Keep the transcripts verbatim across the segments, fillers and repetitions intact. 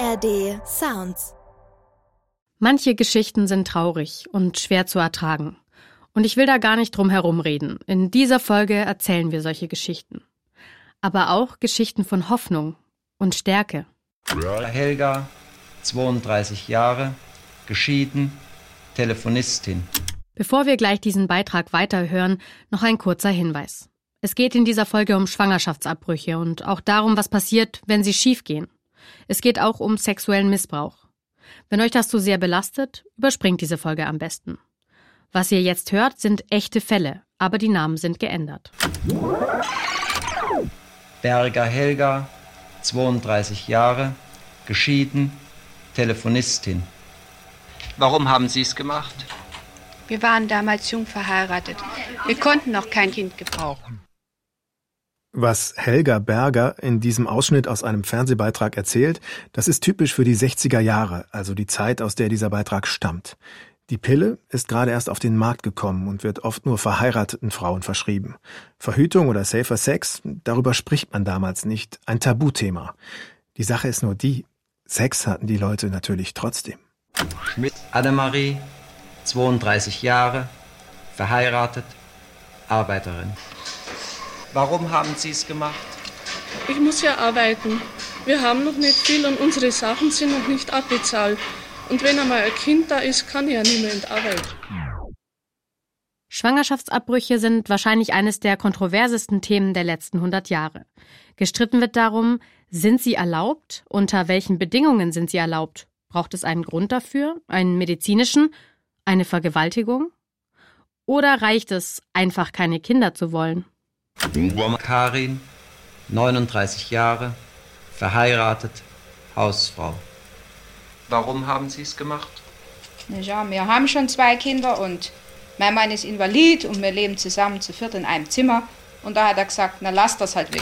R D Sounds. Manche Geschichten sind traurig und schwer zu ertragen. Und ich will da gar nicht drum herum reden. In dieser Folge erzählen wir solche Geschichten. Aber auch Geschichten von Hoffnung und Stärke. Helga, zweiunddreißig Jahre, geschieden, Telefonistin. Bevor wir gleich diesen Beitrag weiterhören, noch ein kurzer Hinweis. Es geht in dieser Folge um Schwangerschaftsabbrüche und auch darum, was passiert, wenn sie schiefgehen. Es geht auch um sexuellen Missbrauch. Wenn euch das zu sehr belastet, überspringt diese Folge am besten. Was ihr jetzt hört, sind echte Fälle, aber die Namen sind geändert. Berger Helga, zweiunddreißig Jahre, geschieden, Telefonistin. Warum haben Sie es gemacht? Wir waren damals jung verheiratet. Wir konnten noch kein Kind gebrauchen. Was Helga Berger in diesem Ausschnitt aus einem Fernsehbeitrag erzählt, das ist typisch für die sechziger Jahre, also die Zeit, aus der dieser Beitrag stammt. Die Pille ist gerade erst auf den Markt gekommen und wird oft nur verheirateten Frauen verschrieben. Verhütung oder safer Sex, darüber spricht man damals nicht, ein Tabuthema. Die Sache ist nur die, Sex hatten die Leute natürlich trotzdem. Schmidt Annemarie, zweiunddreißig Jahre, verheiratet, Arbeiterin. Warum haben Sie es gemacht? Ich muss ja arbeiten. Wir haben noch nicht viel und unsere Sachen sind noch nicht abbezahlt. Und wenn einmal ein Kind da ist, kann ja niemand arbeiten. Schwangerschaftsabbrüche sind wahrscheinlich eines der kontroversesten Themen der letzten hundert Jahre. Gestritten wird darum, sind sie erlaubt? Unter welchen Bedingungen sind sie erlaubt? Braucht es einen Grund dafür? Einen medizinischen? Eine Vergewaltigung? Oder reicht es, einfach keine Kinder zu wollen? Karin, neununddreißig Jahre, verheiratet, Hausfrau. Warum haben Sie es gemacht? Ja, wir haben schon zwei Kinder und mein Mann ist invalid und wir leben zusammen zu viert in einem Zimmer. Und da hat er gesagt, na lass das halt weg.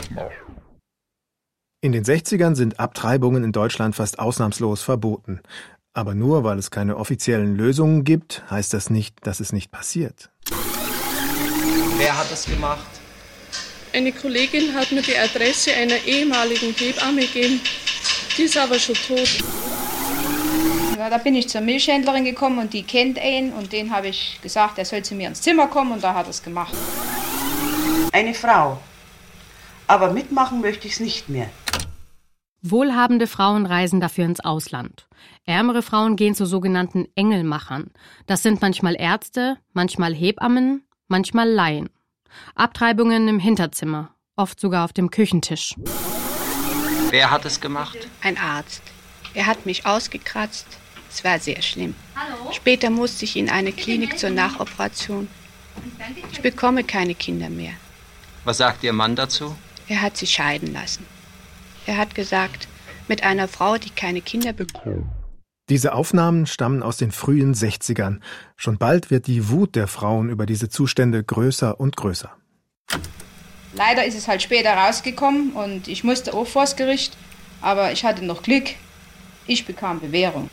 In den sechzigern sind Abtreibungen in Deutschland fast ausnahmslos verboten. Aber nur weil es keine offiziellen Lösungen gibt, heißt das nicht, dass es nicht passiert. Wer hat es gemacht? Eine Kollegin hat mir die Adresse einer ehemaligen Hebamme gegeben. Die ist aber schon tot. Ja, da bin ich zur Milchhändlerin gekommen und die kennt ihn. Und den habe ich gesagt, er soll zu mir ins Zimmer kommen und da hat er es gemacht. Eine Frau. Aber mitmachen möchte ich es nicht mehr. Wohlhabende Frauen reisen dafür ins Ausland. Ärmere Frauen gehen zu sogenannten Engelmachern. Das sind manchmal Ärzte, manchmal Hebammen, manchmal Laien. Abtreibungen im Hinterzimmer, oft sogar auf dem Küchentisch. Wer hat es gemacht? Ein Arzt. Er hat mich ausgekratzt. Es war sehr schlimm. Hallo? Später musste ich in eine Klinik zur Nachoperation. Ich bekomme keine Kinder mehr. Was sagt Ihr Mann dazu? Er hat sich scheiden lassen. Er hat gesagt, mit einer Frau, die keine Kinder bekommt. Diese Aufnahmen stammen aus den frühen sechzigern. Schon bald wird die Wut der Frauen über diese Zustände größer und größer. Leider ist es halt später rausgekommen und ich musste auch vors Gericht. Aber ich hatte noch Glück. Ich bekam Bewährung.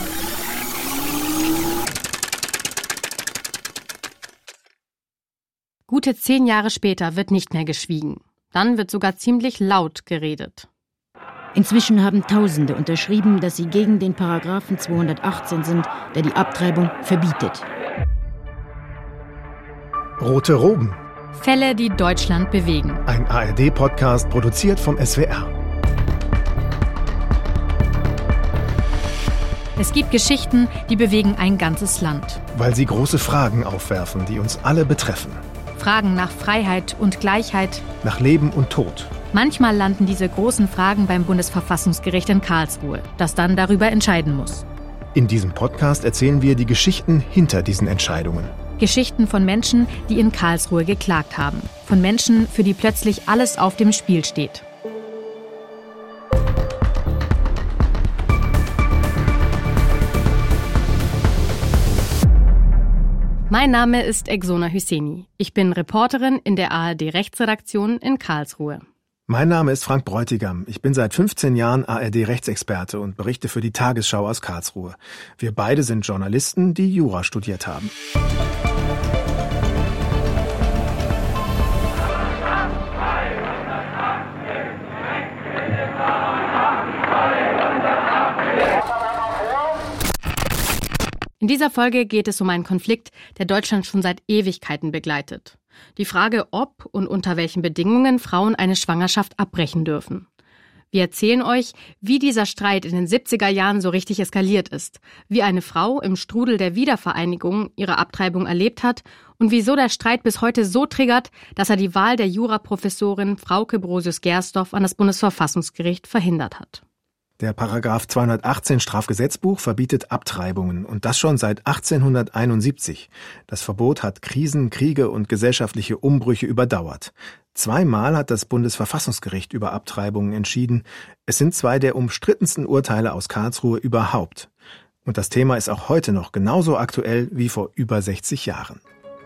Gute zehn Jahre später wird nicht mehr geschwiegen. Dann wird sogar ziemlich laut geredet. Inzwischen haben Tausende unterschrieben, dass sie gegen den Paragraphen zweihundertachtzehn sind, der die Abtreibung verbietet. Rote Roben. Fälle, die Deutschland bewegen. Ein A R D-Podcast produziert vom S W R. Es gibt Geschichten, die bewegen ein ganzes Land. Weil sie große Fragen aufwerfen, die uns alle betreffen. Fragen nach Freiheit und Gleichheit. Nach Leben und Tod. Manchmal landen diese großen Fragen beim Bundesverfassungsgericht in Karlsruhe, das dann darüber entscheiden muss. In diesem Podcast erzählen wir die Geschichten hinter diesen Entscheidungen. Geschichten von Menschen, die in Karlsruhe geklagt haben. Von Menschen, für die plötzlich alles auf dem Spiel steht. Mein Name ist Exona Hüseni. Ich bin Reporterin in der A R D-Rechtsredaktion in Karlsruhe. Mein Name ist Frank Bräutigam. Ich bin seit fünfzehn Jahren A R D-Rechtsexperte und berichte für die Tagesschau aus Karlsruhe. Wir beide sind Journalisten, die Jura studiert haben. dieser Folge geht es um einen Konflikt, der Deutschland schon seit Ewigkeiten begleitet. Die Frage, ob und unter welchen Bedingungen Frauen eine Schwangerschaft abbrechen dürfen. Wir erzählen euch, wie dieser Streit in den siebziger Jahren so richtig eskaliert ist, wie eine Frau im Strudel der Wiedervereinigung ihre Abtreibung erlebt hat und wieso der Streit bis heute so triggert, dass er die Wahl der Juraprofessorin Frauke Brosius-Gersdorf an das Bundesverfassungsgericht verhindert hat. Der Paragraph zweihundertachtzehn Strafgesetzbuch verbietet Abtreibungen und das schon seit achtzehnhunderteinundsiebzig. Das Verbot hat Krisen, Kriege und gesellschaftliche Umbrüche überdauert. Zweimal hat das Bundesverfassungsgericht über Abtreibungen entschieden. Es sind zwei der umstrittensten Urteile aus Karlsruhe überhaupt. Und das Thema ist auch heute noch genauso aktuell wie vor über sechzig Jahren.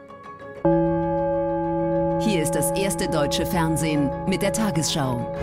Hier ist das erste deutsche Fernsehen mit der Tagesschau.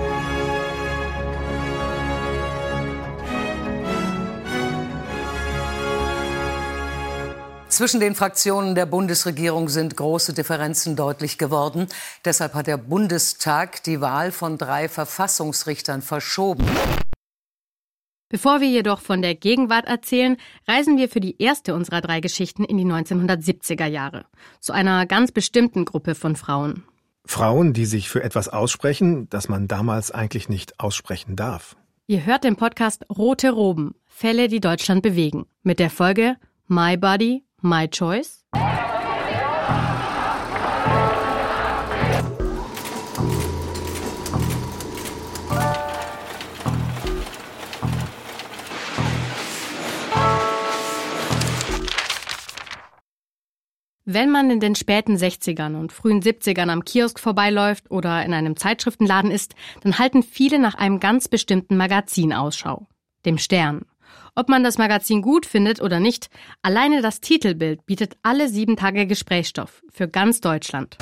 Zwischen den Fraktionen der Bundesregierung sind große Differenzen deutlich geworden. Deshalb hat der Bundestag die Wahl von drei Verfassungsrichtern verschoben. Bevor wir jedoch von der Gegenwart erzählen, reisen wir für die erste unserer drei Geschichten in die neunzehnhundertsiebziger Jahre, zu einer ganz bestimmten Gruppe von Frauen. Frauen, die sich für etwas aussprechen, das man damals eigentlich nicht aussprechen darf. Ihr hört den Podcast Rote Roben, Fälle, die Deutschland bewegen, mit der Folge My Body, My Choice. Wenn man in den späten sechzigern und frühen siebzigern am Kiosk vorbeiläuft oder in einem Zeitschriftenladen ist, dann halten viele nach einem ganz bestimmten Magazin Ausschau, dem Stern. Ob man das Magazin gut findet oder nicht, alleine das Titelbild bietet alle sieben Tage Gesprächsstoff für ganz Deutschland.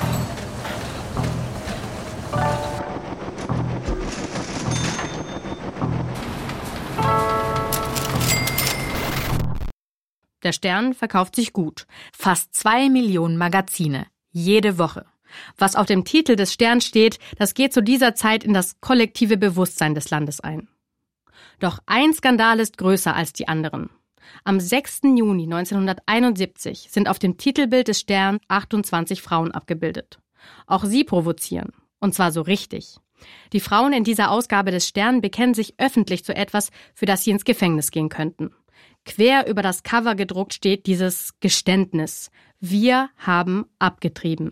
Der Stern verkauft sich gut. Fast zwei Millionen Magazine. Jede Woche. Was auf dem Titel des Sterns steht, das geht zu dieser Zeit in das kollektive Bewusstsein des Landes ein. Doch ein Skandal ist größer als die anderen. Am sechsten Juni neunzehnhunderteinundsiebzig sind auf dem Titelbild des Stern achtundzwanzig Frauen abgebildet. Auch sie provozieren. Und zwar so richtig. Die Frauen in dieser Ausgabe des Stern bekennen sich öffentlich zu etwas, für das sie ins Gefängnis gehen könnten. Quer über das Cover gedruckt steht dieses Geständnis. Wir haben abgetrieben.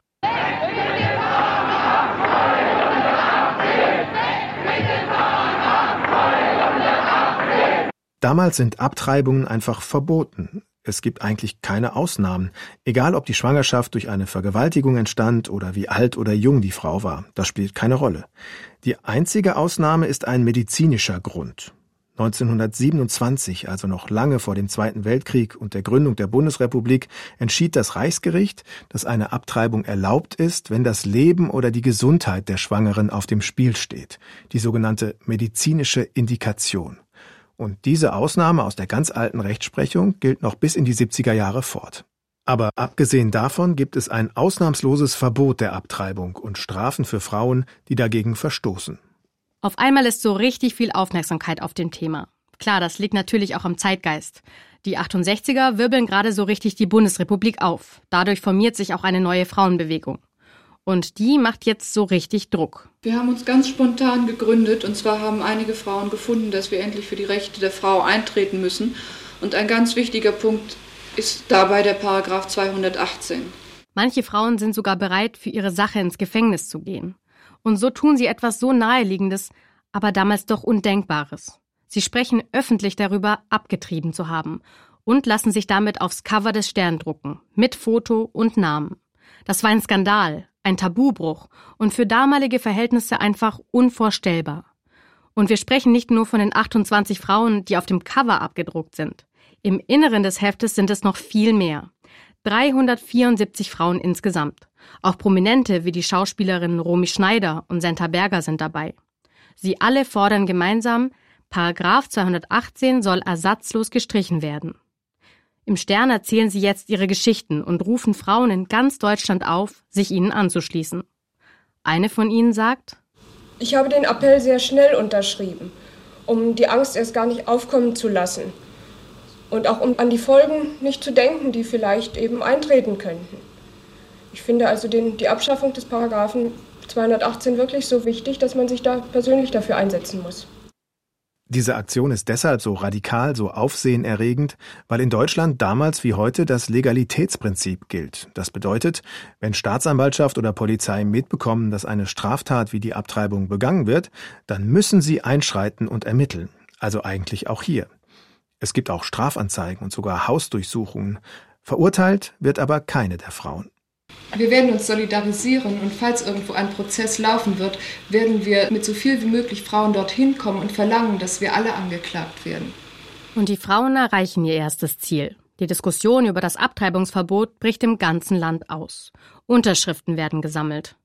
Damals sind Abtreibungen einfach verboten. Es gibt eigentlich keine Ausnahmen, egal ob die Schwangerschaft durch eine Vergewaltigung entstand oder wie alt oder jung die Frau war. Das spielt keine Rolle. Die einzige Ausnahme ist ein medizinischer Grund. neunzehnhundertsiebenundzwanzig, also noch lange vor dem Zweiten Weltkrieg und der Gründung der Bundesrepublik, entschied das Reichsgericht, dass eine Abtreibung erlaubt ist, wenn das Leben oder die Gesundheit der Schwangeren auf dem Spiel steht, die sogenannte medizinische Indikation. Und diese Ausnahme aus der ganz alten Rechtsprechung gilt noch bis in die siebziger Jahre fort. Aber abgesehen davon gibt es ein ausnahmsloses Verbot der Abtreibung und Strafen für Frauen, die dagegen verstoßen. Auf einmal ist so richtig viel Aufmerksamkeit auf dem Thema. Klar, das liegt natürlich auch am Zeitgeist. Die achtundsechziger wirbeln gerade so richtig die Bundesrepublik auf. Dadurch formiert sich auch eine neue Frauenbewegung. Und die macht jetzt so richtig Druck. Wir haben uns ganz spontan gegründet und zwar haben einige Frauen gefunden, dass wir endlich für die Rechte der Frau eintreten müssen. Und ein ganz wichtiger Punkt ist dabei der Paragraph zweihundertachtzehn. Manche Frauen sind sogar bereit, für ihre Sache ins Gefängnis zu gehen. Und so tun sie etwas so Naheliegendes, aber damals doch Undenkbares. Sie sprechen öffentlich darüber, abgetrieben zu haben und lassen sich damit aufs Cover des Stern drucken, mit Foto und Namen. Das war ein Skandal, ein Tabubruch und für damalige Verhältnisse einfach unvorstellbar. Und wir sprechen nicht nur von den achtundzwanzig Frauen, die auf dem Cover abgedruckt sind. Im Inneren des Heftes sind es noch viel mehr. dreihundertvierundsiebzig Frauen insgesamt. Auch Prominente wie die Schauspielerinnen Romy Schneider und Senta Berger sind dabei. Sie alle fordern gemeinsam, Paragraph zweihundertachtzehn soll ersatzlos gestrichen werden. Im Stern erzählen sie jetzt ihre Geschichten und rufen Frauen in ganz Deutschland auf, sich ihnen anzuschließen. Eine von ihnen sagt: Ich habe den Appell sehr schnell unterschrieben, um die Angst erst gar nicht aufkommen zu lassen. Und auch um an die Folgen nicht zu denken, die vielleicht eben eintreten könnten. Ich finde also den, die Abschaffung des Paragraphen zweihundertachtzehn wirklich so wichtig, dass man sich da persönlich dafür einsetzen muss. Diese Aktion ist deshalb so radikal, so aufsehenerregend, weil in Deutschland damals wie heute das Legalitätsprinzip gilt. Das bedeutet, wenn Staatsanwaltschaft oder Polizei mitbekommen, dass eine Straftat wie die Abtreibung begangen wird, dann müssen sie einschreiten und ermitteln. Also eigentlich auch hier. Es gibt auch Strafanzeigen und sogar Hausdurchsuchungen. Verurteilt wird aber keine der Frauen. Wir werden uns solidarisieren und falls irgendwo ein Prozess laufen wird, werden wir mit so viel wie möglich Frauen dorthin kommen und verlangen, dass wir alle angeklagt werden. Und die Frauen erreichen ihr erstes Ziel. Die Diskussion über das Abtreibungsverbot bricht im ganzen Land aus. Unterschriften werden gesammelt.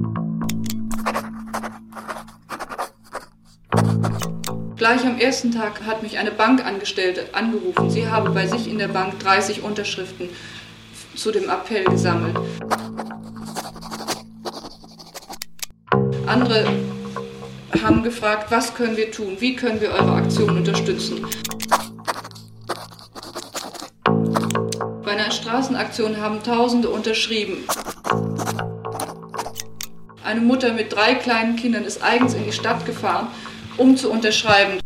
Gleich am ersten Tag hat mich eine Bankangestellte angerufen. Sie habe bei sich in der Bank dreißig Unterschriften zu dem Appell gesammelt. Andere haben gefragt, was können wir tun, wie können wir eure Aktion unterstützen. Bei einer Straßenaktion haben Tausende unterschrieben. Eine Mutter mit drei kleinen Kindern ist eigens in die Stadt gefahren, um zu unterschreiben.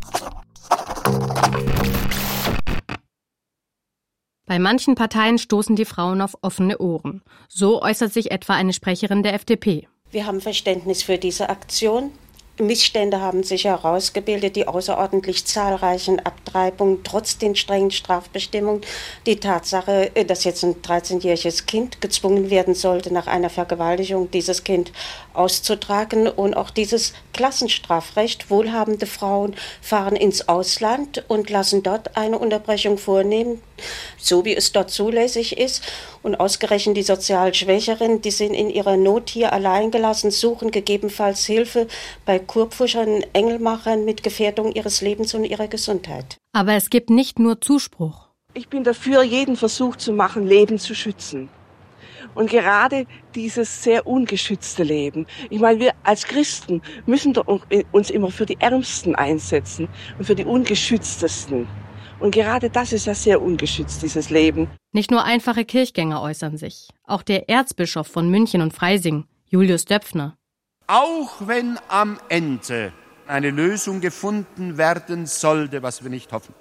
Bei manchen Parteien stoßen die Frauen auf offene Ohren. So äußert sich etwa eine Sprecherin der F D P. Wir haben Verständnis für diese Aktion. Missstände haben sich herausgebildet, die außerordentlich zahlreichen Abtreibungen trotz den strengen Strafbestimmungen. Die Tatsache, dass jetzt ein dreizehnjähriges Kind gezwungen werden sollte, nach einer Vergewaltigung dieses Kind auszutragen. Und auch dieses Klassenstrafrecht. Wohlhabende Frauen fahren ins Ausland und lassen dort eine Unterbrechung vornehmen, so wie es dort zulässig ist. Und ausgerechnet die sozial Schwächeren, die sind in ihrer Not hier allein gelassen, suchen gegebenenfalls Hilfe bei Kurpfuschern, Engelmachern mit Gefährdung ihres Lebens und ihrer Gesundheit. Aber es gibt nicht nur Zuspruch. Ich bin dafür, jeden Versuch zu machen, Leben zu schützen. Und gerade dieses sehr ungeschützte Leben. Ich meine, wir als Christen müssen uns immer für die Ärmsten einsetzen und für die ungeschütztesten. Und gerade das ist ja sehr ungeschützt, dieses Leben. Nicht nur einfache Kirchgänger äußern sich. Auch der Erzbischof von München und Freising, Julius Döpfner. Auch wenn am Ende eine Lösung gefunden werden sollte, was wir nicht hoffen,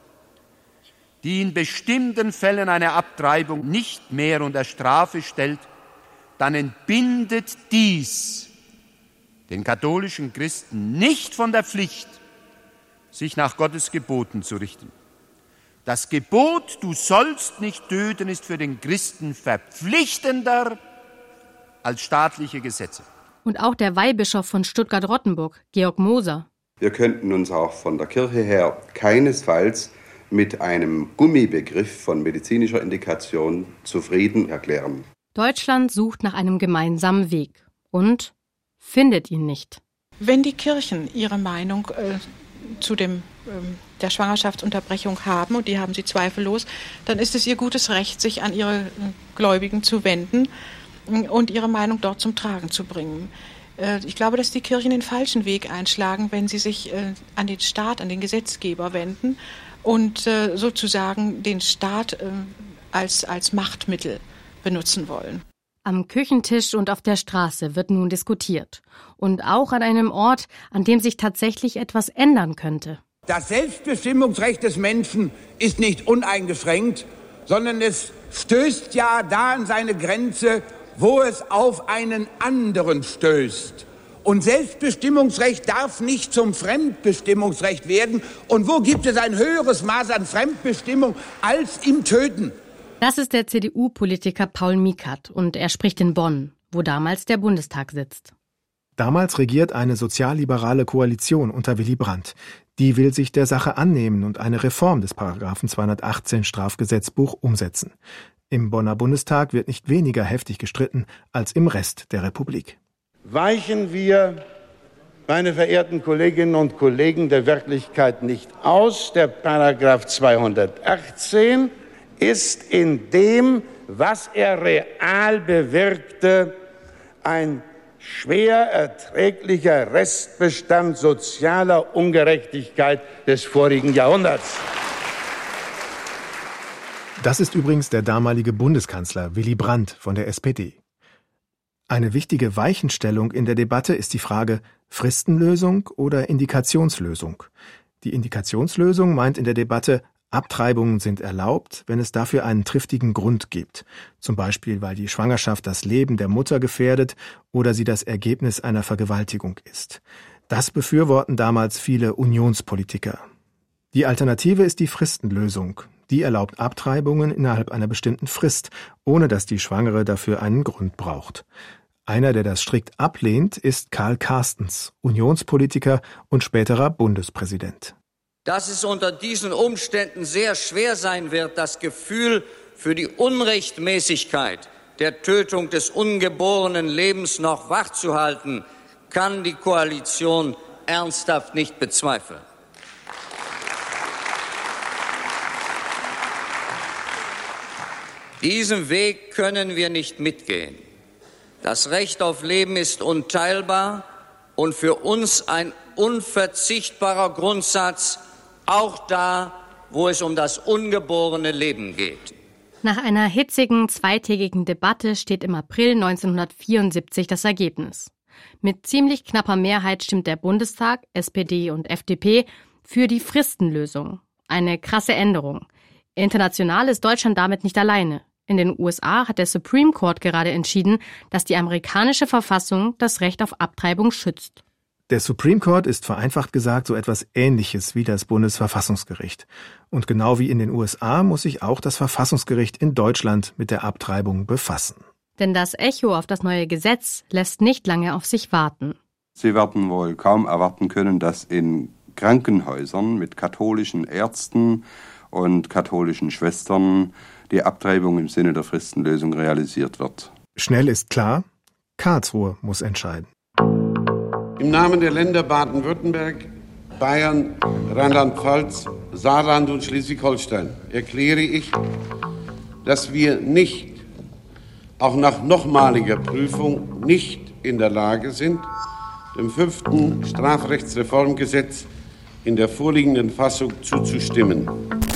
die in bestimmten Fällen eine Abtreibung nicht mehr unter Strafe stellt, dann entbindet dies den katholischen Christen nicht von der Pflicht, sich nach Gottes Geboten zu richten. Das Gebot, du sollst nicht töten, ist für den Christen verpflichtender als staatliche Gesetze. Und auch der Weihbischof von Stuttgart-Rottenburg, Georg Moser. Wir könnten uns auch von der Kirche her keinesfalls mit einem Gummibegriff von medizinischer Indikation zufrieden erklären. Deutschland sucht nach einem gemeinsamen Weg und findet ihn nicht. Wenn die Kirchen ihre Meinung äh, zu dem, ähm, der Schwangerschaftsunterbrechung haben, und die haben sie zweifellos, dann ist es ihr gutes Recht, sich an ihre äh, Gläubigen zu wenden äh, und ihre Meinung dort zum Tragen zu bringen. Äh, ich glaube, dass die Kirchen den falschen Weg einschlagen, wenn sie sich äh, an den Staat, an den Gesetzgeber wenden und äh, sozusagen den Staat äh, als, als Machtmittel benutzen wollen. Am Küchentisch und auf der Straße wird nun diskutiert. Und auch an einem Ort, an dem sich tatsächlich etwas ändern könnte. Das Selbstbestimmungsrecht des Menschen ist nicht uneingeschränkt, sondern es stößt ja da an seine Grenze, wo es auf einen anderen stößt. Und Selbstbestimmungsrecht darf nicht zum Fremdbestimmungsrecht werden. Und wo gibt es ein höheres Maß an Fremdbestimmung als im Töten? Das ist der C D U-Politiker Paul Mikat und er spricht in Bonn, wo damals der Bundestag sitzt. Damals regiert eine sozialliberale Koalition unter Willy Brandt. Die will sich der Sache annehmen und eine Reform des Paragraphen zweihundertachtzehn Strafgesetzbuch umsetzen. Im Bonner Bundestag wird nicht weniger heftig gestritten als im Rest der Republik. Weichen wir, meine verehrten Kolleginnen und Kollegen, der Wirklichkeit nicht aus. Der Paragraph zweihundertachtzehn ist in dem, was er real bewirkte, ein schwer erträglicher Restbestand sozialer Ungerechtigkeit des vorigen Jahrhunderts. Das ist übrigens der damalige Bundeskanzler Willy Brandt von der S P D. Eine wichtige Weichenstellung in der Debatte ist die Frage Fristenlösung oder Indikationslösung. Die Indikationslösung meint in der Debatte, Abtreibungen sind erlaubt, wenn es dafür einen triftigen Grund gibt. Zum Beispiel, weil die Schwangerschaft das Leben der Mutter gefährdet oder sie das Ergebnis einer Vergewaltigung ist. Das befürworten damals viele Unionspolitiker. Die Alternative ist die Fristenlösung. Die erlaubt Abtreibungen innerhalb einer bestimmten Frist, ohne dass die Schwangere dafür einen Grund braucht. Einer, der das strikt ablehnt, ist Karl Carstens, Unionspolitiker und späterer Bundespräsident. Dass es unter diesen Umständen sehr schwer sein wird, das Gefühl für die Unrechtmäßigkeit der Tötung des ungeborenen Lebens noch wachzuhalten, kann die Koalition ernsthaft nicht bezweifeln. Diesen Weg können wir nicht mitgehen. Das Recht auf Leben ist unteilbar und für uns ein unverzichtbarer Grundsatz, auch da, wo es um das ungeborene Leben geht. Nach einer hitzigen zweitägigen Debatte steht im April neunzehnhundertvierundsiebzig das Ergebnis. Mit ziemlich knapper Mehrheit stimmt der Bundestag, S P D und F D P, für die Fristenlösung. Eine krasse Änderung. International ist Deutschland damit nicht alleine. In den U S A hat der Supreme Court gerade entschieden, dass die amerikanische Verfassung das Recht auf Abtreibung schützt. Der Supreme Court ist vereinfacht gesagt so etwas Ähnliches wie das Bundesverfassungsgericht. Und genau wie in den U S A muss sich auch das Verfassungsgericht in Deutschland mit der Abtreibung befassen. Denn das Echo auf das neue Gesetz lässt nicht lange auf sich warten. Sie werden wohl kaum erwarten können, dass in Krankenhäusern mit katholischen Ärzten und katholischen Schwestern die Abtreibung im Sinne der Fristenlösung realisiert wird. Schnell ist klar, Karlsruhe muss entscheiden. Im Namen der Länder Baden-Württemberg, Bayern, Rheinland-Pfalz, Saarland und Schleswig-Holstein erkläre ich, dass wir nicht, auch nach nochmaliger Prüfung, nicht in der Lage sind, dem fünften Strafrechtsreformgesetz in der vorliegenden Fassung zuzustimmen.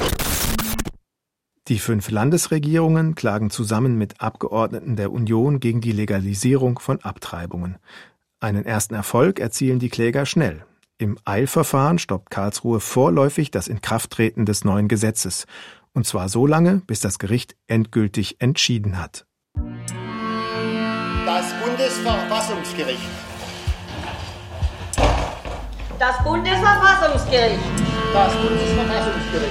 Die fünf Landesregierungen klagen zusammen mit Abgeordneten der Union gegen die Legalisierung von Abtreibungen. Einen ersten Erfolg erzielen die Kläger schnell. Im Eilverfahren stoppt Karlsruhe vorläufig das Inkrafttreten des neuen Gesetzes. Und zwar so lange, bis das Gericht endgültig entschieden hat. Das Bundesverfassungsgericht. Das Bundesverfassungsgericht. Das Bundesverfassungsgericht.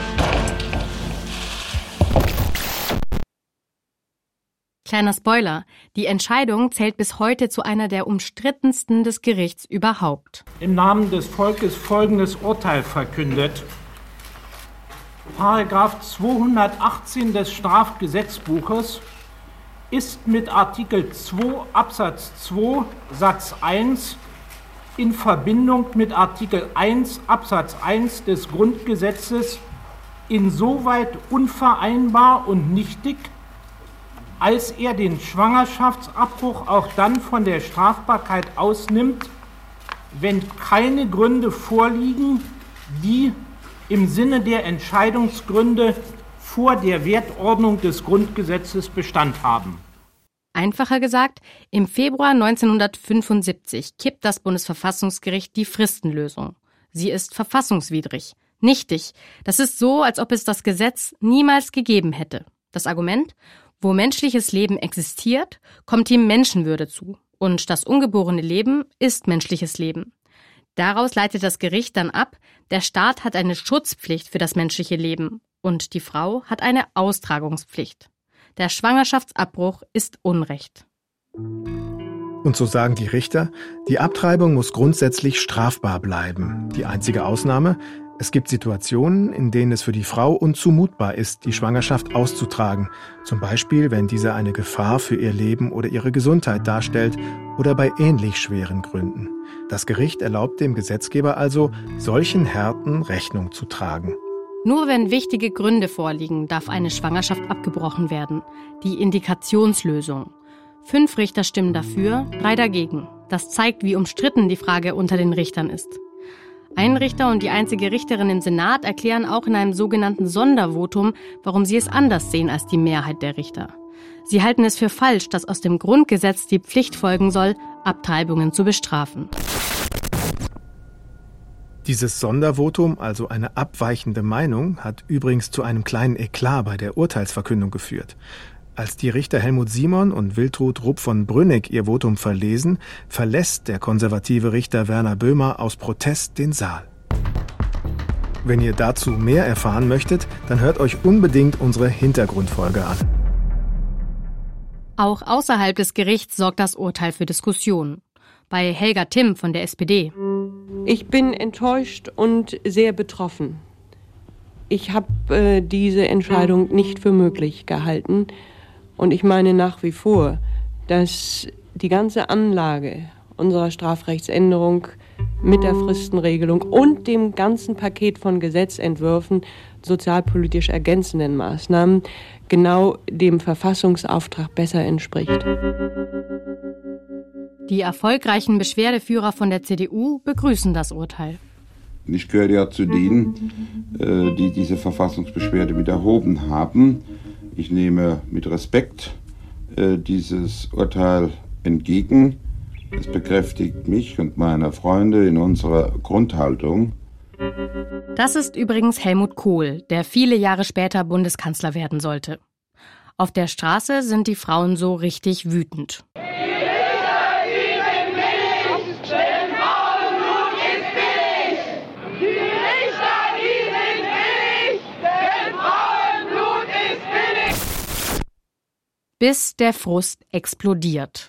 Kleiner Spoiler, die Entscheidung zählt bis heute zu einer der umstrittensten des Gerichts überhaupt. Im Namen des Volkes folgendes Urteil verkündet. Paragraph zweihundertachtzehn des Strafgesetzbuches ist mit Artikel zwei Absatz zwei Satz eins in Verbindung mit Artikel eins Absatz eins des Grundgesetzes insoweit unvereinbar und nichtig, als er den Schwangerschaftsabbruch auch dann von der Strafbarkeit ausnimmt, wenn keine Gründe vorliegen, die im Sinne der Entscheidungsgründe vor der Wertordnung des Grundgesetzes Bestand haben. Einfacher gesagt, im Februar neunzehnhundertfünfundsiebzig kippt das Bundesverfassungsgericht die Fristenlösung. Sie ist verfassungswidrig, nichtig. Das ist so, als ob es das Gesetz niemals gegeben hätte. Das Argument? Wo menschliches Leben existiert, kommt ihm Menschenwürde zu. Und das ungeborene Leben ist menschliches Leben. Daraus leitet das Gericht dann ab, der Staat hat eine Schutzpflicht für das menschliche Leben und die Frau hat eine Austragungspflicht. Der Schwangerschaftsabbruch ist Unrecht. Und so sagen die Richter, die Abtreibung muss grundsätzlich strafbar bleiben. Die einzige Ausnahme: Es gibt Situationen, in denen es für die Frau unzumutbar ist, die Schwangerschaft auszutragen. Zum Beispiel, wenn diese eine Gefahr für ihr Leben oder ihre Gesundheit darstellt oder bei ähnlich schweren Gründen. Das Gericht erlaubt dem Gesetzgeber also, solchen Härten Rechnung zu tragen. Nur wenn wichtige Gründe vorliegen, darf eine Schwangerschaft abgebrochen werden. Die Indikationslösung. Fünf Richter stimmen dafür, drei dagegen. Das zeigt, wie umstritten die Frage unter den Richtern ist. Ein Richter und die einzige Richterin im Senat erklären auch in einem sogenannten Sondervotum, warum sie es anders sehen als die Mehrheit der Richter. Sie halten es für falsch, dass aus dem Grundgesetz die Pflicht folgen soll, Abtreibungen zu bestrafen. Dieses Sondervotum, also eine abweichende Meinung, hat übrigens zu einem kleinen Eklat bei der Urteilsverkündung geführt. Als die Richter Helmut Simon und Wiltrud Rupp von Brünnig ihr Votum verlesen, verlässt der konservative Richter Werner Böhmer aus Protest den Saal. Wenn ihr dazu mehr erfahren möchtet, dann hört euch unbedingt unsere Hintergrundfolge an. Auch außerhalb des Gerichts sorgt das Urteil für Diskussionen. Bei Helga Timm von der S P D. Ich bin enttäuscht und sehr betroffen. Ich habe äh, diese Entscheidung nicht für möglich gehalten. Und ich meine nach wie vor, dass die ganze Anlage unserer Strafrechtsänderung mit der Fristenregelung und dem ganzen Paket von Gesetzentwürfen, sozialpolitisch ergänzenden Maßnahmen, genau dem Verfassungsauftrag besser entspricht. Die erfolgreichen Beschwerdeführer von der C D U begrüßen das Urteil. Ich gehöre ja zu denen, die diese Verfassungsbeschwerde mit erhoben haben. Ich nehme mit Respekt dieses Urteil entgegen. Es bekräftigt mich und meine Freunde in unserer Grundhaltung. Das ist übrigens Helmut Kohl, der viele Jahre später Bundeskanzler werden sollte. Auf der Straße sind die Frauen so richtig wütend. Bis der Frust explodiert.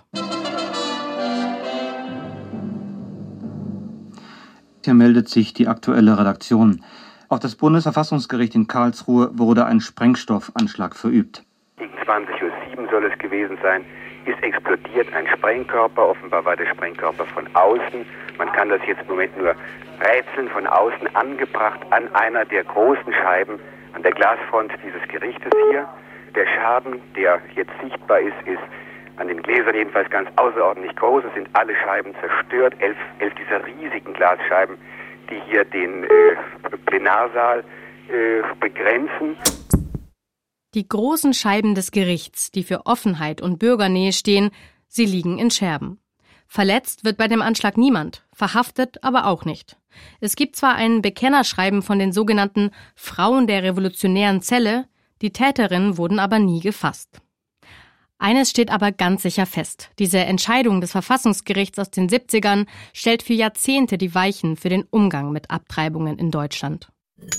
Hier meldet sich die aktuelle Redaktion. Auf das Bundesverfassungsgericht in Karlsruhe wurde ein Sprengstoffanschlag verübt. Gegen zwanzig Uhr sieben soll es gewesen sein, ist explodiert ein Sprengkörper. Offenbar war der Sprengkörper von außen. Man kann das jetzt im Moment nur rätseln, von außen angebracht an einer der großen Scheiben an der Glasfront dieses Gerichtes hier. Der Schaden, der jetzt sichtbar ist, ist an den Gläsern jedenfalls ganz außerordentlich groß. Es sind alle Scheiben zerstört, elf, elf dieser riesigen Glasscheiben, die hier den äh, Plenarsaal äh, begrenzen. Die großen Scheiben des Gerichts, die für Offenheit und Bürgernähe stehen, sie liegen in Scherben. Verletzt wird bei dem Anschlag niemand, verhaftet aber auch nicht. Es gibt zwar ein Bekennerschreiben von den sogenannten Frauen der revolutionären Zelle, die Täterinnen wurden aber nie gefasst. Eines steht aber ganz sicher fest. Diese Entscheidung des Verfassungsgerichts aus den siebzigern stellt für Jahrzehnte die Weichen für den Umgang mit Abtreibungen in Deutschland.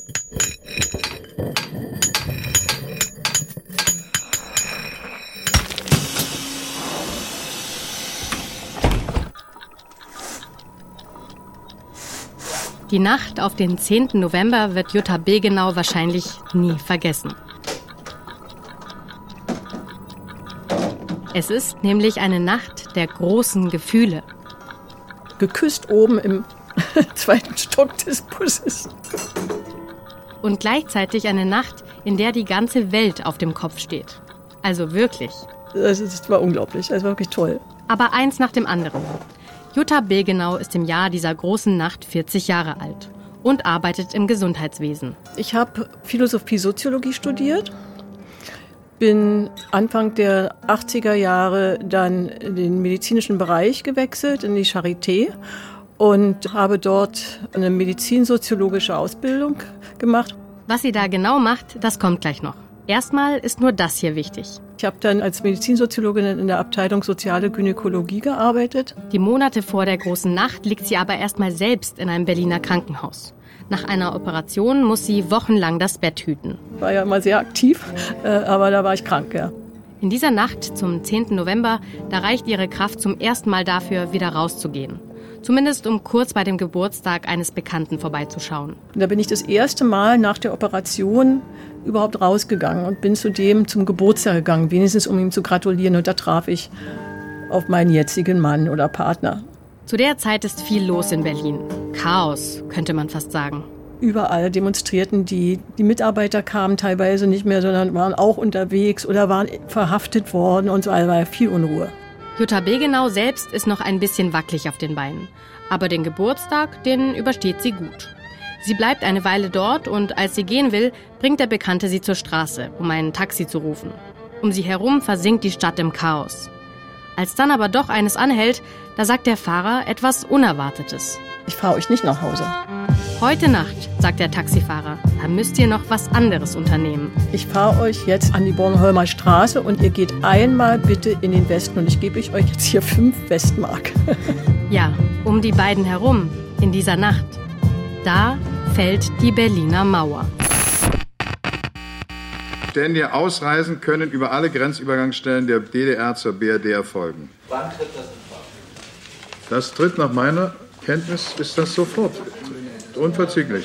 Die Nacht auf den zehnten November wird Jutta Begenau wahrscheinlich nie vergessen. Es ist nämlich eine Nacht der großen Gefühle. Geküsst oben im zweiten Stock des Busses. Und gleichzeitig eine Nacht, in der die ganze Welt auf dem Kopf steht. Also wirklich. Das, das war unglaublich, das war wirklich toll. Aber eins nach dem anderen. Jutta Begenau ist im Jahr dieser großen Nacht vierzig Jahre alt und arbeitet im Gesundheitswesen. Ich habe Philosophie-Soziologie studiert, bin Anfang der achtziger Jahre dann in den medizinischen Bereich gewechselt, in die Charité, und habe dort eine medizinsoziologische Ausbildung gemacht. Was sie da genau macht, das kommt gleich noch. Erstmal ist nur das hier wichtig. Ich habe dann als Medizinsoziologin in der Abteilung Soziale Gynäkologie gearbeitet. Die Monate vor der großen Nacht liegt sie aber erstmal selbst in einem Berliner Krankenhaus. Nach einer Operation muss sie wochenlang das Bett hüten. War ja immer sehr aktiv, aber da war ich krank, ja. In dieser Nacht zum zehnten November, da reicht ihre Kraft zum ersten Mal dafür, wieder rauszugehen. Zumindest um kurz bei dem Geburtstag eines Bekannten vorbeizuschauen. Da bin ich das erste Mal nach der Operation überhaupt rausgegangen und bin zu dem zum Geburtstag gegangen, wenigstens um ihm zu gratulieren. Und da traf ich auf meinen jetzigen Mann oder Partner. Zu der Zeit ist viel los in Berlin. Chaos, könnte man fast sagen. Überall demonstrierten die. Die Mitarbeiter kamen teilweise nicht mehr, sondern waren auch unterwegs oder waren verhaftet worden und so. Also war ja viel Unruhe. Jutta Begenau selbst ist noch ein bisschen wackelig auf den Beinen. Aber den Geburtstag, den übersteht sie gut. Sie bleibt eine Weile dort und als sie gehen will, bringt der Bekannte sie zur Straße, um ein Taxi zu rufen. Um sie herum versinkt die Stadt im Chaos. Als dann aber doch eines anhält, da sagt der Fahrer etwas Unerwartetes. Ich fahre euch nicht nach Hause. Heute Nacht, sagt der Taxifahrer, da müsst ihr noch was anderes unternehmen. Ich fahre euch jetzt an die Bornholmer Straße und ihr geht einmal bitte in den Westen und ich gebe euch jetzt hier fünf Westmark. Ja, um die beiden herum, in dieser Nacht, da fällt die Berliner Mauer. Ständige Ausreisen können über alle Grenzübergangsstellen der D D R zur B R D erfolgen. Wann tritt das in Kraft? Das tritt nach meiner Kenntnis, ist das sofort. Unverzüglich.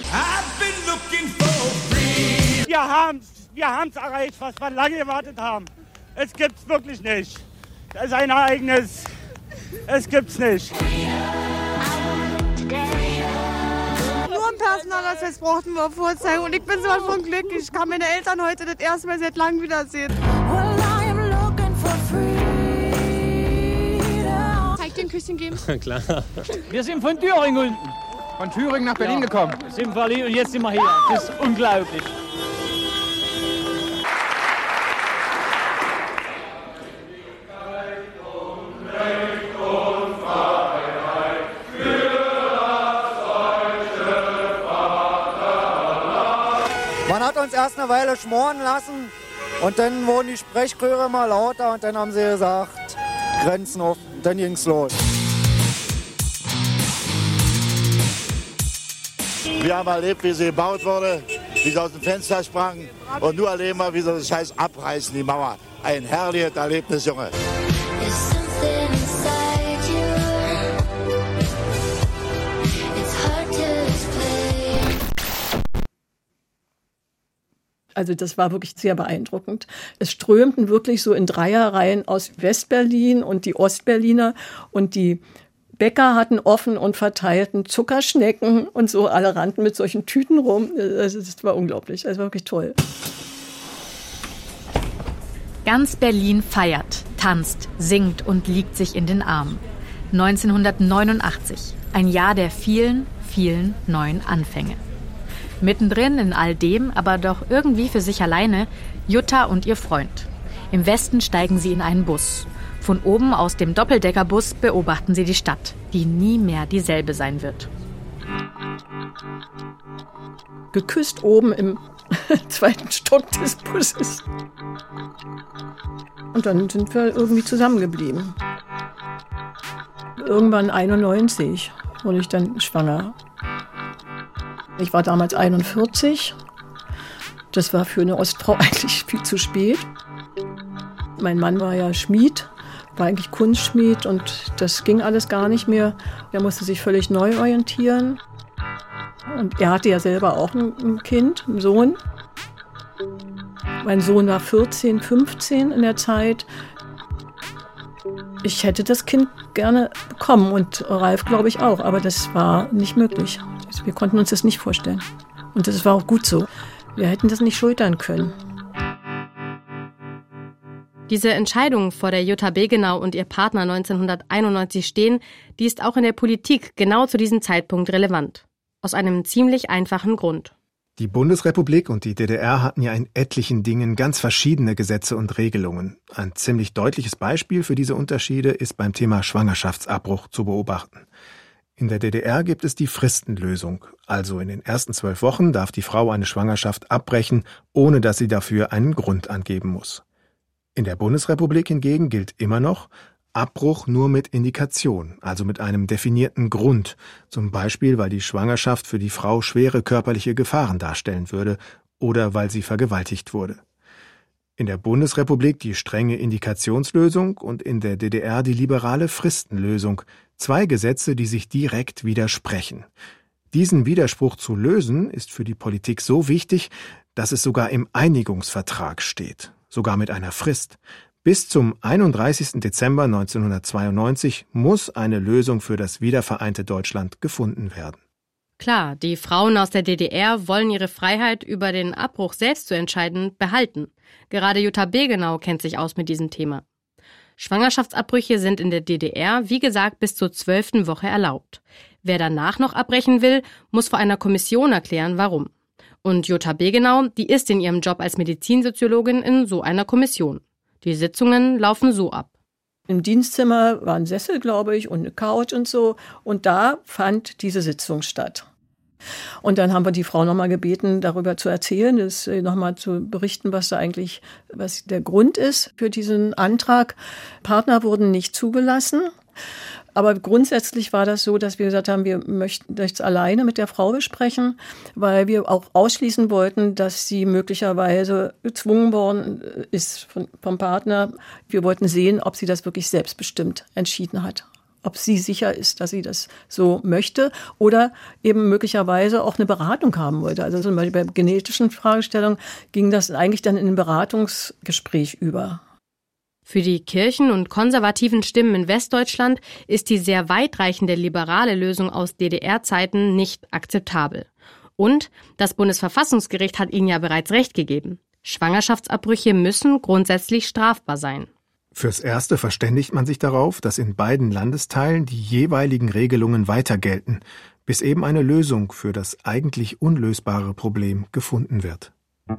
Wir haben's, wir haben's erreicht, was wir lange gewartet haben. Es gibt's wirklich nicht. Das ist ein Ereignis. Es gibt's nicht. Nur ein Personalausweis brauchten wir Vorzeige und ich bin sowas von glücklich. Ich kann meine Eltern heute das erste Mal seit langem wiedersehen. Kann ich dir ein Küsschen geben? Klar. Wir sind von Thüringen unten. Von Thüringen nach Berlin ja. gekommen. Sind wir und jetzt sind wir hier. Das ist unglaublich. Man hat uns erst eine Weile schmoren lassen und dann wurden die Sprechchöre mal lauter und dann haben sie gesagt, Grenzen auf, und dann ging's los. Wir haben erlebt, wie sie gebaut wurde, wie sie aus dem Fenster sprangen und nur erleben wir, wie sie das Scheiß abreißen, die Mauer. Ein herrliches Erlebnis, Junge. Also das war wirklich sehr beeindruckend. Es strömten wirklich so in Dreierreihen aus Westberlin und die Ostberliner und die Bäcker hatten offen und verteilten Zuckerschnecken und so, alle rannten mit solchen Tüten rum. Also das war unglaublich, das war wirklich toll. Ganz Berlin feiert, tanzt, singt und liegt sich in den Armen. neunzehnhundertneunundachtzig, ein Jahr der vielen, vielen neuen Anfänge. Mittendrin in all dem, aber doch irgendwie für sich alleine, Jutta und ihr Freund. Im Westen steigen sie in einen Bus. Von oben aus dem Doppeldeckerbus beobachten sie die Stadt, die nie mehr dieselbe sein wird. Geküsst oben im zweiten Stock des Busses. Und dann sind wir irgendwie zusammengeblieben. Irgendwann einundneunzig wurde ich dann schwanger. Ich war damals einundvierzig. Das war für eine Ostfrau eigentlich viel zu spät. Mein Mann war ja Schmied, war eigentlich Kunstschmied und das ging alles gar nicht mehr. Er musste sich völlig neu orientieren. Und er hatte ja selber auch ein Kind, einen Sohn. Mein Sohn war vierzehn, fünfzehn in der Zeit. Ich hätte das Kind gerne bekommen und Ralf glaube ich auch, aber das war nicht möglich. Wir konnten uns das nicht vorstellen. Und das war auch gut so. Wir hätten das nicht schultern können. Diese Entscheidung, vor der Jutta Begenau und ihr Partner neunzehnhunderteinundneunzig stehen, die ist auch in der Politik genau zu diesem Zeitpunkt relevant. Aus einem ziemlich einfachen Grund. Die Bundesrepublik und die D D R hatten ja in etlichen Dingen ganz verschiedene Gesetze und Regelungen. Ein ziemlich deutliches Beispiel für diese Unterschiede ist beim Thema Schwangerschaftsabbruch zu beobachten. In der D D R gibt es die Fristenlösung. Also in den ersten zwölf Wochen darf die Frau eine Schwangerschaft abbrechen, ohne dass sie dafür einen Grund angeben muss. In der Bundesrepublik hingegen gilt immer noch Abbruch nur mit Indikation, also mit einem definierten Grund, zum Beispiel weil die Schwangerschaft für die Frau schwere körperliche Gefahren darstellen würde oder weil sie vergewaltigt wurde. In der Bundesrepublik die strenge Indikationslösung und in der D D R die liberale Fristenlösung, zwei Gesetze, die sich direkt widersprechen. Diesen Widerspruch zu lösen, ist für die Politik so wichtig, dass es sogar im Einigungsvertrag steht, sogar mit einer Frist. Bis zum einunddreißigsten Dezember neunzehnhundertzweiundneunzig muss eine Lösung für das wiedervereinte Deutschland gefunden werden. Klar, die Frauen aus der D D R wollen ihre Freiheit, über den Abbruch selbst zu entscheiden, behalten. Gerade Jutta Begenau kennt sich aus mit diesem Thema. Schwangerschaftsabbrüche sind in der D D R, wie gesagt, bis zur zwölften Woche erlaubt. Wer danach noch abbrechen will, muss vor einer Kommission erklären, warum. Und Jutta Begenau, die ist in ihrem Job als Medizinsoziologin in so einer Kommission. Die Sitzungen laufen so ab. Im Dienstzimmer war ein Sessel, glaube ich, und eine Couch und so. Und da fand diese Sitzung statt. Und dann haben wir die Frau nochmal gebeten, darüber zu erzählen, das nochmal zu berichten, was da eigentlich, was der Grund ist für diesen Antrag. Partner wurden nicht zugelassen. Aber grundsätzlich war das so, dass wir gesagt haben, wir möchten das alleine mit der Frau besprechen, weil wir auch ausschließen wollten, dass sie möglicherweise gezwungen worden ist von, vom Partner. Wir wollten sehen, ob sie das wirklich selbstbestimmt entschieden hat. Ob sie sicher ist, dass sie das so möchte oder eben möglicherweise auch eine Beratung haben wollte. Also zum Beispiel bei genetischen Fragestellungen ging das eigentlich dann in ein Beratungsgespräch über. Für die Kirchen und konservativen Stimmen in Westdeutschland ist die sehr weitreichende liberale Lösung aus D D R-Zeiten nicht akzeptabel. Und das Bundesverfassungsgericht hat ihnen ja bereits Recht gegeben. Schwangerschaftsabbrüche müssen grundsätzlich strafbar sein. Fürs Erste verständigt man sich darauf, dass in beiden Landesteilen die jeweiligen Regelungen weiter gelten, bis eben eine Lösung für das eigentlich unlösbare Problem gefunden wird.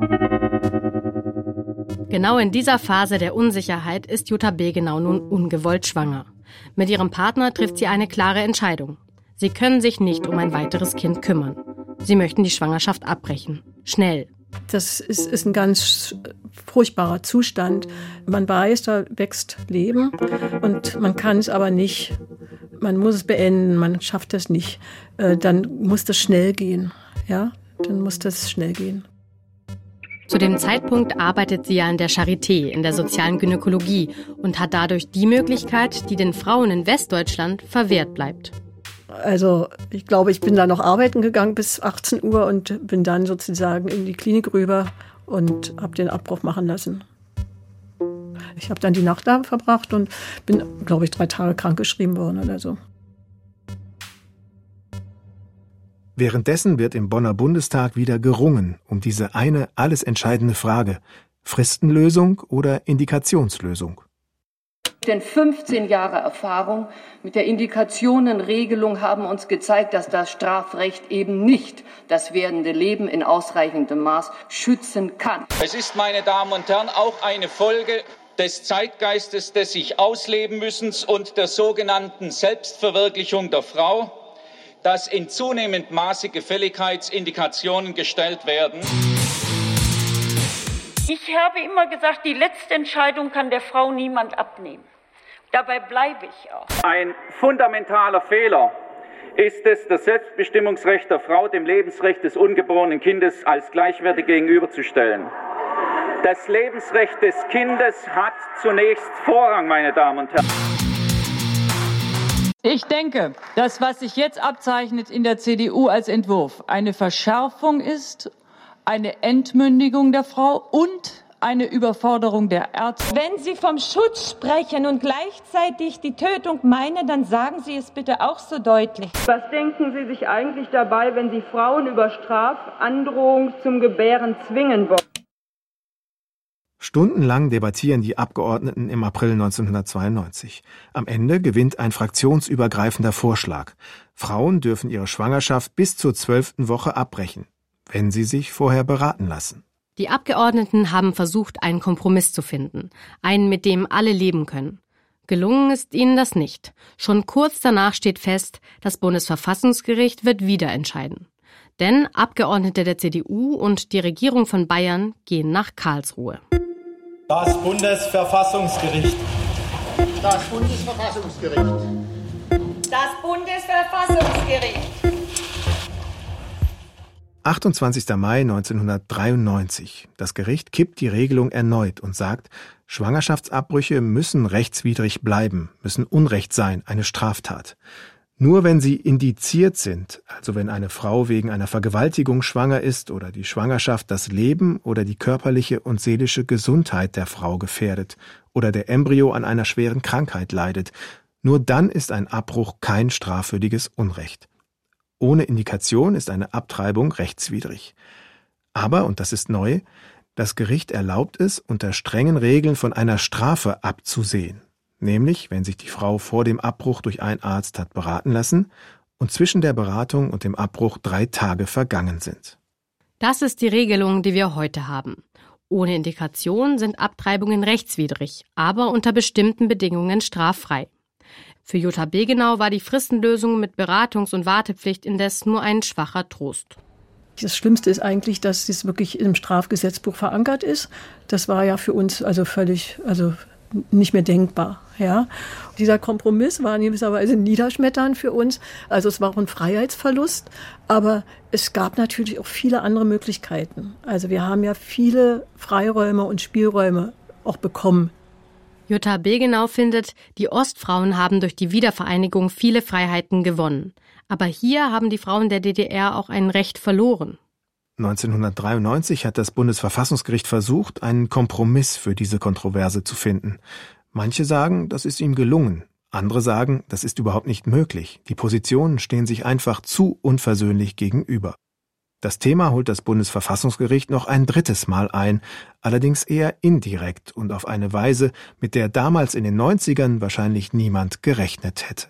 Genau in dieser Phase der Unsicherheit ist Jutta Begenau nun ungewollt schwanger. Mit ihrem Partner trifft sie eine klare Entscheidung. Sie können sich nicht um ein weiteres Kind kümmern. Sie möchten die Schwangerschaft abbrechen. Schnell. Das ist, ist ein ganz furchtbarer Zustand. Man weiß, da wächst Leben und man kann es aber nicht. Man muss es beenden, man schafft das nicht. Dann muss das schnell gehen. Ja, dann muss das schnell gehen. Zu dem Zeitpunkt arbeitet sie ja in der Charité, in der sozialen Gynäkologie und hat dadurch die Möglichkeit, die den Frauen in Westdeutschland verwehrt bleibt. Also ich glaube, ich bin da noch arbeiten gegangen bis achtzehn Uhr und bin dann sozusagen in die Klinik rüber und habe den Abbruch machen lassen. Ich habe dann die Nacht da verbracht und bin, glaube ich, drei Tage krankgeschrieben worden oder so. Währenddessen wird im Bonner Bundestag wieder gerungen um diese eine alles entscheidende Frage: Fristenlösung oder Indikationslösung? Denn fünfzehn Jahre Erfahrung mit der Indikationenregelung haben uns gezeigt, dass das Strafrecht eben nicht das werdende Leben in ausreichendem Maß schützen kann. Es ist, meine Damen und Herren, auch eine Folge des Zeitgeistes des sich ausleben müssens und der sogenannten Selbstverwirklichung der Frau, dass in zunehmendem Maße Gefälligkeitsindikationen gestellt werden. Ich habe immer gesagt, die letzte Entscheidung kann der Frau niemand abnehmen. Dabei bleibe ich auch. Ein fundamentaler Fehler ist es, das Selbstbestimmungsrecht der Frau dem Lebensrecht des ungeborenen Kindes als gleichwertig gegenüberzustellen. Das Lebensrecht des Kindes hat zunächst Vorrang, meine Damen und Herren. Ich denke, das, was sich jetzt abzeichnet in der C D U als Entwurf, eine Verschärfung ist, eine Entmündigung der Frau und eine Überforderung der Ärzte. Wenn Sie vom Schutz sprechen und gleichzeitig die Tötung meinen, dann sagen Sie es bitte auch so deutlich. Was denken Sie sich eigentlich dabei, wenn Sie Frauen über Strafandrohung zum Gebären zwingen wollen? Stundenlang debattieren die Abgeordneten im April neunzehnhundertzweiundneunzig. Am Ende gewinnt ein fraktionsübergreifender Vorschlag. Frauen dürfen ihre Schwangerschaft bis zur zwölften Woche abbrechen, wenn sie sich vorher beraten lassen. Die Abgeordneten haben versucht, einen Kompromiss zu finden, einen, mit dem alle leben können. Gelungen ist ihnen das nicht. Schon kurz danach steht fest, das Bundesverfassungsgericht wird wieder entscheiden. Denn Abgeordnete der C D U und die Regierung von Bayern gehen nach Karlsruhe. Das Bundesverfassungsgericht. Das Bundesverfassungsgericht. Das Bundesverfassungsgericht. achtundzwanzigster Mai neunzehnhundertdreiundneunzig. Das Gericht kippt die Regelung erneut und sagt, Schwangerschaftsabbrüche müssen rechtswidrig bleiben, müssen Unrecht sein, eine Straftat. Nur wenn sie indiziert sind, also wenn eine Frau wegen einer Vergewaltigung schwanger ist oder die Schwangerschaft das Leben oder die körperliche und seelische Gesundheit der Frau gefährdet oder der Embryo an einer schweren Krankheit leidet, nur dann ist ein Abbruch kein strafwürdiges Unrecht. Ohne Indikation ist eine Abtreibung rechtswidrig. Aber, und das ist neu, das Gericht erlaubt es, unter strengen Regeln von einer Strafe abzusehen. nämlich wenn sich die Frau vor dem Abbruch durch einen Arzt hat beraten lassen und zwischen der Beratung und dem Abbruch drei Tage vergangen sind. Das ist die Regelung, die wir heute haben. Ohne Indikation sind Abtreibungen rechtswidrig, aber unter bestimmten Bedingungen straffrei. Für Jutta Begenau war die Fristenlösung mit Beratungs- und Wartepflicht indes nur ein schwacher Trost. Das Schlimmste ist eigentlich, dass es wirklich im Strafgesetzbuch verankert ist. Das war ja für uns also völlig, also nicht mehr denkbar. Ja. Dieser Kompromiss war in gewisser Weise niederschmetternd für uns. Also es war auch ein Freiheitsverlust, aber es gab natürlich auch viele andere Möglichkeiten. Also wir haben ja viele Freiräume und Spielräume auch bekommen. Jutta Begenau findet, die Ostfrauen haben durch die Wiedervereinigung viele Freiheiten gewonnen. Aber hier haben die Frauen der D D R auch ein Recht verloren. neunzehnhundertdreiundneunzig hat das Bundesverfassungsgericht versucht, einen Kompromiss für diese Kontroverse zu finden. Manche sagen, das ist ihm gelungen. Andere sagen, das ist überhaupt nicht möglich. Die Positionen stehen sich einfach zu unversöhnlich gegenüber. Das Thema holt das Bundesverfassungsgericht noch ein drittes Mal ein, allerdings eher indirekt und auf eine Weise, mit der damals in den neunzigern wahrscheinlich niemand gerechnet hätte.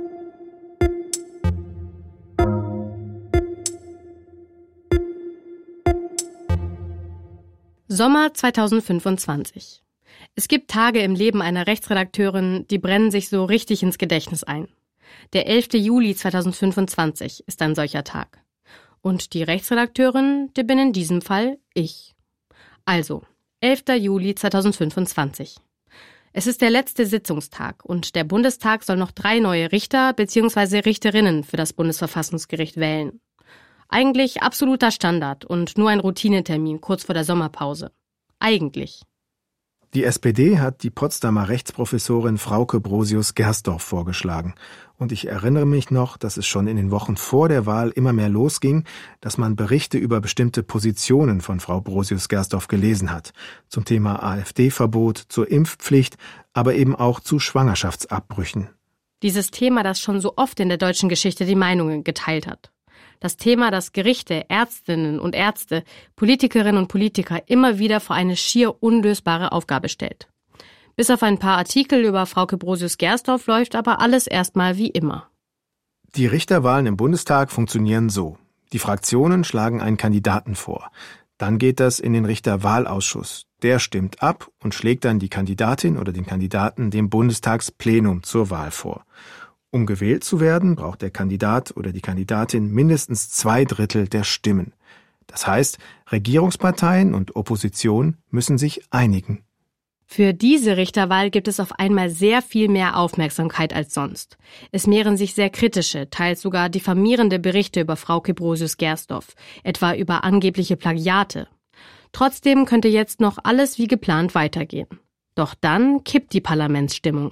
Sommer zweitausendfünfundzwanzig. Es gibt Tage im Leben einer Rechtsredakteurin, die brennen sich so richtig ins Gedächtnis ein. Der elfter Juli zweitausendfünfundzwanzig ist ein solcher Tag. Und die Rechtsredakteurin, die bin in diesem Fall ich. Also, elfter Juli zweitausendfünfundzwanzig. Es ist der letzte Sitzungstag und der Bundestag soll noch drei neue Richter bzw. Richterinnen für das Bundesverfassungsgericht wählen. Eigentlich absoluter Standard und nur ein Routinetermin kurz vor der Sommerpause. Eigentlich. Die S P D hat die Potsdamer Rechtsprofessorin Frauke Brosius-Gersdorf vorgeschlagen. Und ich erinnere mich noch, dass es schon in den Wochen vor der Wahl immer mehr losging, dass man Berichte über bestimmte Positionen von Frau Brosius-Gersdorf gelesen hat. Zum Thema AfD-Verbot, zur Impfpflicht, aber eben auch zu Schwangerschaftsabbrüchen. Dieses Thema, das schon so oft in der deutschen Geschichte die Meinungen geteilt hat. Das Thema, das Gerichte, Ärztinnen und Ärzte, Politikerinnen und Politiker immer wieder vor eine schier unlösbare Aufgabe stellt. Bis auf ein paar Artikel über Frauke Brosius-Gersdorf läuft aber alles erstmal wie immer. Die Richterwahlen im Bundestag funktionieren so. Die Fraktionen schlagen einen Kandidaten vor. Dann geht das in den Richterwahlausschuss. Der stimmt ab und schlägt dann die Kandidatin oder den Kandidaten dem Bundestagsplenum zur Wahl vor. Um gewählt zu werden, braucht der Kandidat oder die Kandidatin mindestens zwei Drittel der Stimmen. Das heißt, Regierungsparteien und Opposition müssen sich einigen. Für diese Richterwahl gibt es auf einmal sehr viel mehr Aufmerksamkeit als sonst. Es mehren sich sehr kritische, teils sogar diffamierende Berichte über Frauke Brosius-Gersdorf, etwa über angebliche Plagiate. Trotzdem könnte jetzt noch alles wie geplant weitergehen. Doch dann kippt die Parlamentsstimmung.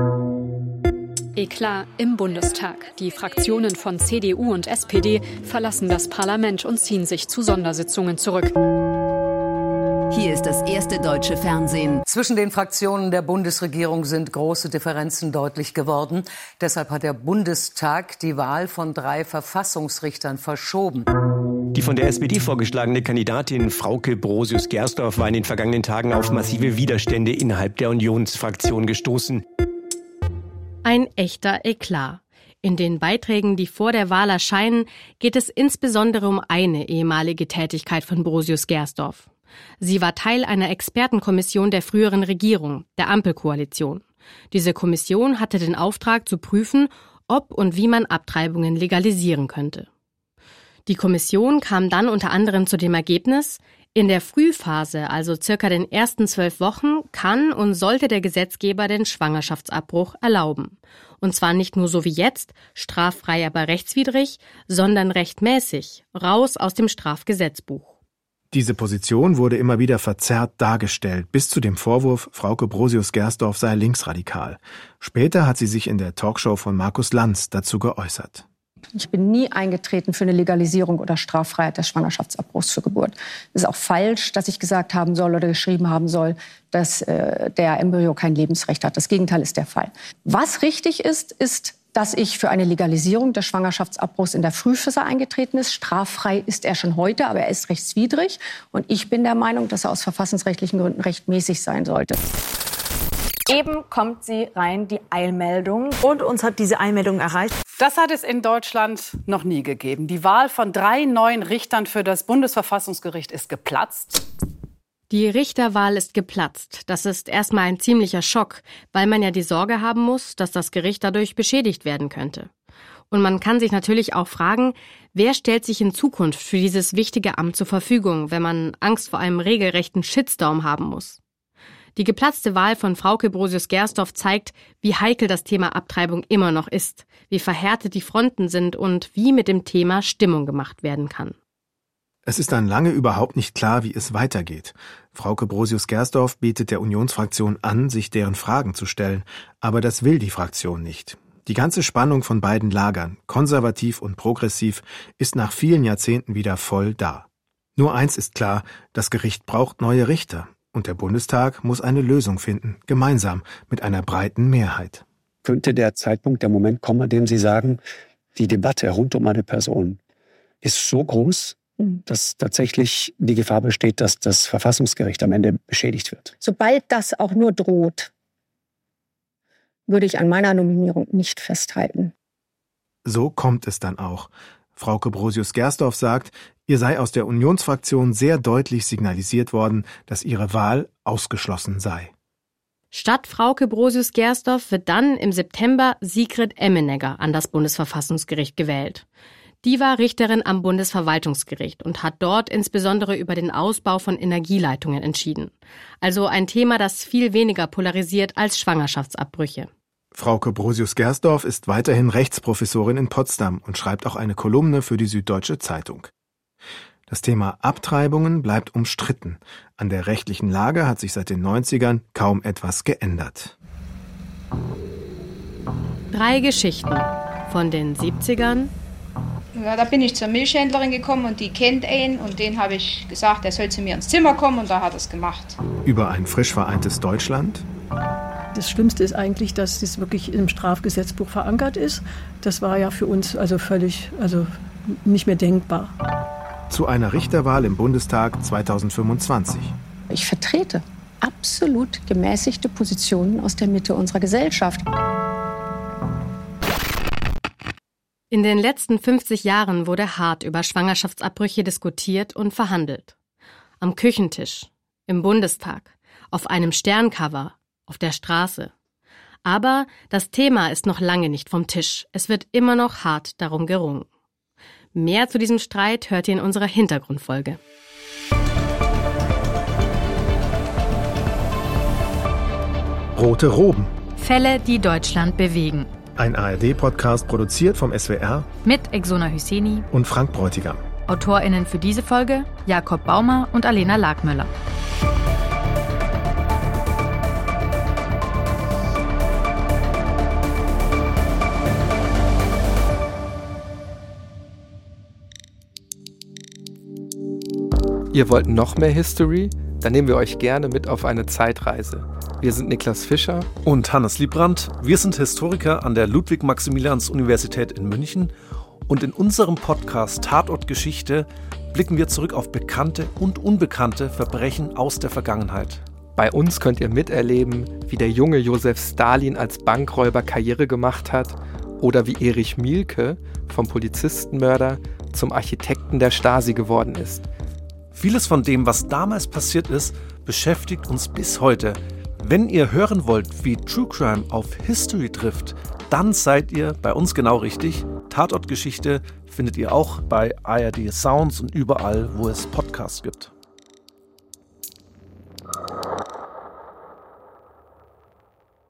Eklat im Bundestag. Die Fraktionen von C D U und S P D verlassen das Parlament und ziehen sich zu Sondersitzungen zurück. Hier ist das erste deutsche Fernsehen. Zwischen den Fraktionen der Bundesregierung sind große Differenzen deutlich geworden. Deshalb hat der Bundestag die Wahl von drei Verfassungsrichtern verschoben. Die von der S P D vorgeschlagene Kandidatin Frauke Brosius-Gersdorf war in den vergangenen Tagen auf massive Widerstände innerhalb der Unionsfraktion gestoßen. Ein echter Eklat. In den Beiträgen, die vor der Wahl erscheinen, geht es insbesondere um eine ehemalige Tätigkeit von Brosius-Gersdorf. Sie war Teil einer Expertenkommission der früheren Regierung, der Ampelkoalition. Diese Kommission hatte den Auftrag zu prüfen, ob und wie man Abtreibungen legalisieren könnte. Die Kommission kam dann unter anderem zu dem Ergebnis, in der Frühphase, also circa den ersten zwölf Wochen, kann und sollte der Gesetzgeber den Schwangerschaftsabbruch erlauben. Und zwar nicht nur so wie jetzt, straffrei aber rechtswidrig, sondern rechtmäßig, raus aus dem Strafgesetzbuch. Diese Position wurde immer wieder verzerrt dargestellt, bis zu dem Vorwurf, Frauke Brosius-Gersdorf sei linksradikal. Später hat sie sich in der Talkshow von Markus Lanz dazu geäußert. Ich bin nie eingetreten für eine Legalisierung oder Straffreiheit des Schwangerschaftsabbruchs für Geburt. Es ist auch falsch, dass ich gesagt haben soll oder geschrieben haben soll, dass äh, der Embryo kein Lebensrecht hat. Das Gegenteil ist der Fall. Was richtig ist, ist, dass ich für eine Legalisierung des Schwangerschaftsabbruchs in der Frühphase eingetreten ist. Straffrei ist er schon heute, aber er ist rechtswidrig. Und ich bin der Meinung, dass er aus verfassungsrechtlichen Gründen rechtmäßig sein sollte. Eben kommt sie rein, die Eilmeldung. Und uns hat diese Eilmeldung erreicht. Das hat es in Deutschland noch nie gegeben. Die Wahl von drei neuen Richtern für das Bundesverfassungsgericht ist geplatzt. Die Richterwahl ist geplatzt. Das ist erstmal ein ziemlicher Schock, weil man ja die Sorge haben muss, dass das Gericht dadurch beschädigt werden könnte. Und man kann sich natürlich auch fragen, wer stellt sich in Zukunft für dieses wichtige Amt zur Verfügung, wenn man Angst vor einem regelrechten Shitstorm haben muss. Die geplatzte Wahl von Frauke Brosius-Gersdorf zeigt, wie heikel das Thema Abtreibung immer noch ist, wie verhärtet die Fronten sind und wie mit dem Thema Stimmung gemacht werden kann. Es ist dann lange überhaupt nicht klar, wie es weitergeht. Frauke Brosius-Gersdorf bietet der Unionsfraktion an, sich deren Fragen zu stellen, aber das will die Fraktion nicht. Die ganze Spannung von beiden Lagern, konservativ und progressiv, ist nach vielen Jahrzehnten wieder voll da. Nur eins ist klar, das Gericht braucht neue Richter. Und der Bundestag muss eine Lösung finden, gemeinsam mit einer breiten Mehrheit. Könnte der Zeitpunkt, der Moment kommen, an dem Sie sagen, die Debatte rund um eine Person ist so groß, dass tatsächlich die Gefahr besteht, dass das Verfassungsgericht am Ende beschädigt wird? Sobald das auch nur droht, würde ich an meiner Nominierung nicht festhalten. So kommt es dann auch. Frauke Brosius-Gersdorf sagt, ihr sei aus der Unionsfraktion sehr deutlich signalisiert worden, dass ihre Wahl ausgeschlossen sei. Statt Frauke Brosius-Gersdorf wird dann im September Sigrid Emmenegger an das Bundesverfassungsgericht gewählt. Die war Richterin am Bundesverwaltungsgericht und hat dort insbesondere über den Ausbau von Energieleitungen entschieden. Also ein Thema, das viel weniger polarisiert als Schwangerschaftsabbrüche. Frauke Brosius-Gersdorf ist weiterhin Rechtsprofessorin in Potsdam und schreibt auch eine Kolumne für die Süddeutsche Zeitung. Das Thema Abtreibungen bleibt umstritten. An der rechtlichen Lage hat sich seit den neunzigern kaum etwas geändert. Drei Geschichten von den siebzigern. Ja, da bin ich zur Milchhändlerin gekommen und die kennt ihn und den habe ich gesagt, er soll zu mir ins Zimmer kommen und da hat er es gemacht. Über ein frisch vereintes Deutschland. Das Schlimmste ist eigentlich, dass das wirklich im Strafgesetzbuch verankert ist. Das war ja für uns also völlig, also nicht mehr denkbar. Zu einer Richterwahl im Bundestag zweitausendfünfundzwanzig. Ich vertrete absolut gemäßigte Positionen aus der Mitte unserer Gesellschaft. In den letzten fünfzig Jahren wurde hart über Schwangerschaftsabbrüche diskutiert und verhandelt. Am Küchentisch, im Bundestag, auf einem Sterncover, auf der Straße. Aber das Thema ist noch lange nicht vom Tisch. Es wird immer noch hart darum gerungen. Mehr zu diesem Streit hört ihr in unserer Hintergrundfolge. Rote Roben. Fälle, die Deutschland bewegen. Ein A R D-Podcast produziert vom S W R mit Exona Hüseni und Frank Bräutigam. AutorInnen für diese Folge Jakob Baumer und Alena Lagmöller. Ihr wollt noch mehr History? Dann nehmen wir euch gerne mit auf eine Zeitreise. Wir sind Niklas Fischer und Hannes Liebrandt. Wir sind Historiker an der Ludwig-Maximilians-Universität in München und in unserem Podcast Tatort Geschichte blicken wir zurück auf bekannte und unbekannte Verbrechen aus der Vergangenheit. Bei uns könnt ihr miterleben, wie der junge Josef Stalin als Bankräuber Karriere gemacht hat oder wie Erich Mielke vom Polizistenmörder zum Architekten der Stasi geworden ist. Vieles von dem, was damals passiert ist, beschäftigt uns bis heute. Wenn ihr hören wollt, wie True Crime auf History trifft, dann seid ihr bei uns genau richtig. Tatort Geschichte findet ihr auch bei A R D Sounds und überall, wo es Podcasts gibt.